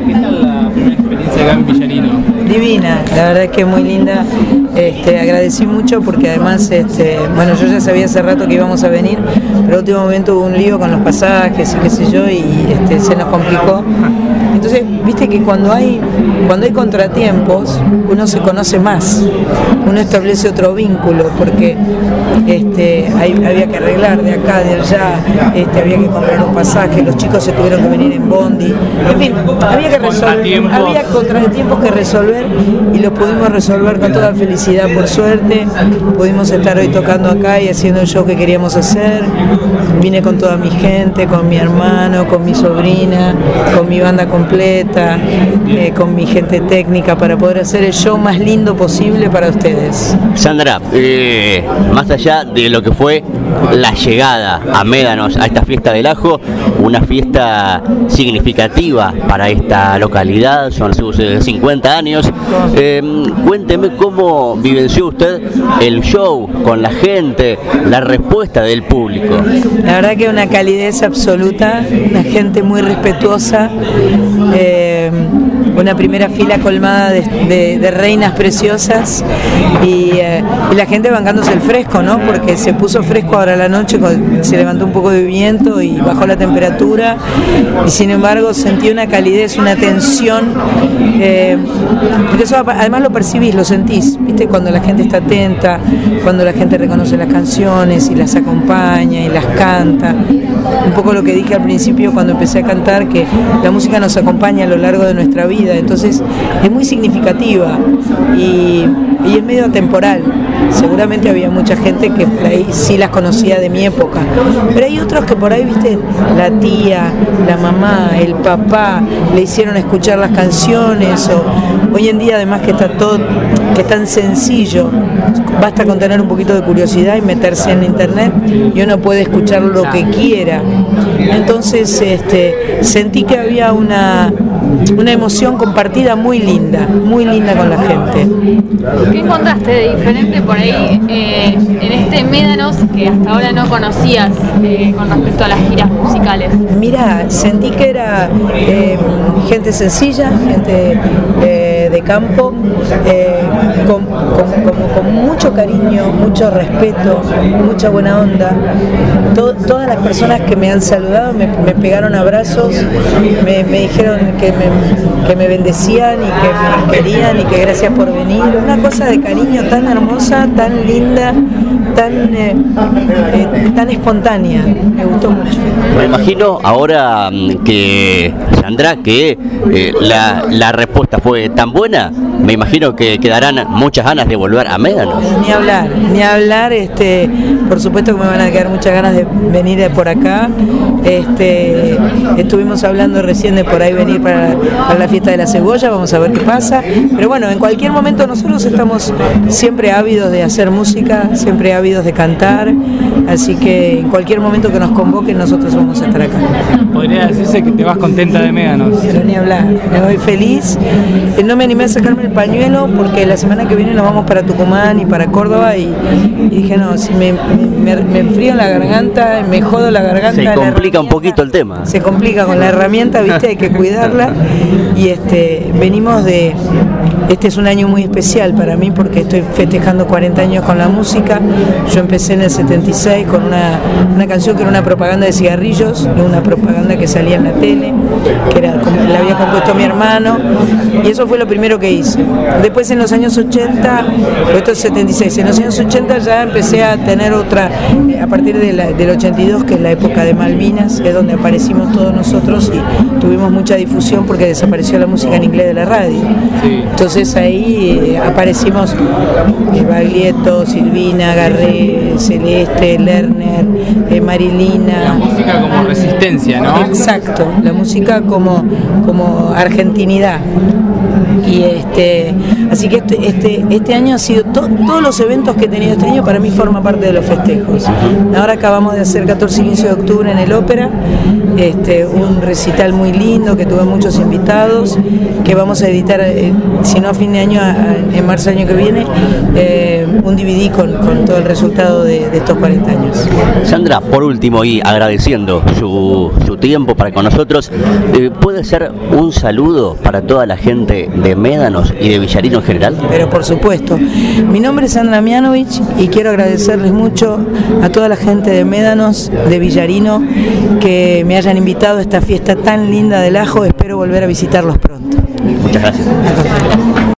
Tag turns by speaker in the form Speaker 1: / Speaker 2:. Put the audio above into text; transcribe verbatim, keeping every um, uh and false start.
Speaker 1: ¿Qué tal la primera experiencia acá en Villarino?
Speaker 2: Divina, la verdad es que muy linda. Este, agradecí mucho porque además, este, bueno, yo ya sabía hace rato que íbamos a venir, pero en último momento hubo un lío con los pasajes y qué sé yo, y este, se nos complicó. Entonces, viste que cuando hay, cuando hay contratiempos, uno se conoce más, uno establece otro vínculo, porque este, hay, había que arreglar de acá, de allá, este, había que comprar un pasaje, los chicos se tuvieron que venir en bondi, en fin, había que resolver, había contratiempos que resolver y los pudimos resolver con toda felicidad, por suerte. Pudimos estar hoy tocando acá y haciendo el show que queríamos hacer. Vine con toda mi gente, con mi hermano, con mi sobrina, con mi banda completa, eh, con mi gente técnica, para poder hacer el show más lindo posible para ustedes.
Speaker 3: Sandra, eh, más allá de lo que fue la llegada a Médanos, a esta fiesta del ajo, una fiesta significativa para esta localidad, son sus cincuenta años, eh, cuénteme cómo vivenció usted el show con la gente, la respuesta del público.
Speaker 2: La verdad que una calidez absoluta, una gente muy respetuosa, eh, una primera fila colmada de, de, de reinas preciosas y, eh, y la gente bancándose el fresco, ¿no? Porque se puso fresco ahora a la noche, se levantó un poco de viento y bajó la temperatura, y sin embargo sentí una calidez, una tensión, eh, porque eso además lo percibís, lo sentís, ¿viste? Cuando la gente está atenta, cuando la gente reconoce las canciones y las acompaña y las canta. Un poco lo que dije al principio cuando empecé a cantar, que la música nos acompaña a lo largo de nuestra vida, entonces es muy significativa y, y es medio atemporal. Seguramente había mucha gente que por ahí sí las conocía de mi época, pero hay otros que por ahí, viste, la tía, la mamá, el papá le hicieron escuchar las canciones, o hoy en día además que está todo, que es tan sencillo, basta con tener un poquito de curiosidad y meterse en internet y uno puede escuchar lo que quiera. Entonces este, sentí que había una una emoción compartida muy linda, muy linda con la gente.
Speaker 4: ¿Qué encontraste de diferente por ahí eh, en este Médanos que hasta ahora no conocías eh, con respecto a las giras musicales?
Speaker 2: Mira, sentí que era eh, gente sencilla, gente eh, de campo, eh, con, con, con, con mucho cariño, mucho respeto, mucha buena onda. Todo, todas las personas que me han saludado me, me pegaron abrazos, me, me dijeron que me, que me bendecían y que me querían y que gracias por venir. Una cosa de cariño tan hermosa, tan linda, tan, eh, eh, tan espontánea. Me gustó mucho.
Speaker 3: Me imagino ahora que, Sandra, que eh, la, la respuesta fue tan buena, me imagino que quedarán muchas ganas de volver a Médanos.
Speaker 2: Ni hablar, ni hablar, este, por supuesto que me van a quedar muchas ganas de venir por acá. Este, estuvimos hablando recién de por ahí venir para, para la fiesta de la cebolla, vamos a ver qué pasa. Pero bueno, en cualquier momento nosotros estamos siempre ávidos de hacer música, siempre ávidos de cantar, así que en cualquier momento que nos convoquen nosotros vamos a estar acá.
Speaker 1: Podría decirse que te vas contenta de Médanos.
Speaker 2: Pero ni hablar, me voy feliz. No me animé a sacarme el pañuelo porque la semana que viene nos vamos para Tucumán y para Córdoba y, y dije no, si me, me, me enfrío en la garganta, me jodo la garganta.
Speaker 3: Se complica un poquito el tema.
Speaker 2: Se complica con la herramienta, viste, hay que cuidarla y este, venimos de, este es un año muy especial para mí porque estoy festejando cuarenta años con la música. Yo empecé en el setenta y seis con una, una canción que era una propaganda de cigarrillos, una propaganda que salía en la tele, que era, la había compuesto mi hermano, y eso fue lo primero que hice. Después en los años ochenta, esto es setenta y seis, en los años ochenta ya empecé a tener otra, a partir de la, del ochenta y dos, que es la época de Malvinas, es donde aparecimos todos nosotros y tuvimos mucha difusión porque desapareció la música en inglés de la radio. Entonces ahí eh, aparecimos eh, Baglietto, Silvina, Garré, Celeste, Lerner, eh, Marilina.
Speaker 1: La música como resistencia, ¿no?
Speaker 2: Exacto, la música como, como argentinidad. Y este, así que este, este, este año ha sido, to, todos los eventos que he tenido este año para mí forman parte de los festejos. Ahora acabamos de hacer catorce y quince de octubre en el Ópera, este, un recital muy lindo que tuve muchos invitados, que vamos a editar, eh, si no a fin de año, a, a, en marzo del año que viene, eh, un D V D con, con todo el resultado de, de estos cuarenta años.
Speaker 3: Sandra, por último, y agradeciendo su, su tiempo para con nosotros, eh, ¿puede ser un saludo para toda la gente de Médanos y de Villarino en general?
Speaker 2: Pero por supuesto. Mi nombre es Sandra Mianovich y quiero agradecerles mucho a toda la gente de Médanos, de Villarino, que me hayan invitado a esta fiesta tan linda del ajo. Espero volver a visitarlos pronto.
Speaker 3: Muchas gracias.